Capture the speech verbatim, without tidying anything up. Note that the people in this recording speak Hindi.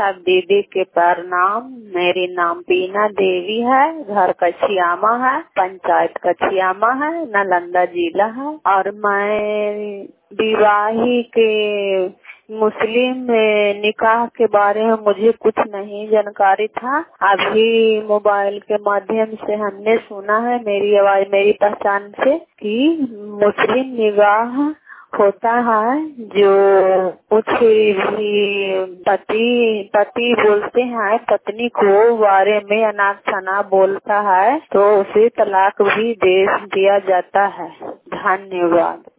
सब दीदी के प्रणाम। मेरी नाम बीना देवी है, घर कछियामा है, पंचायत कछियामा है, नालंदा जिला है। और मैं विवाही के मुस्लिम निकाह के बारे में मुझे कुछ नहीं जानकारी था। अभी मोबाइल के माध्यम से हमने सुना है, मेरी आवाज मेरी पहचान से, कि मुस्लिम निकाह होता है जो कुछ भी पति पति बोलते हैं पत्नी को बारे में अनाप शनाप बोलता है तो उसे तलाक भी दे दिया जाता है। धन्यवाद।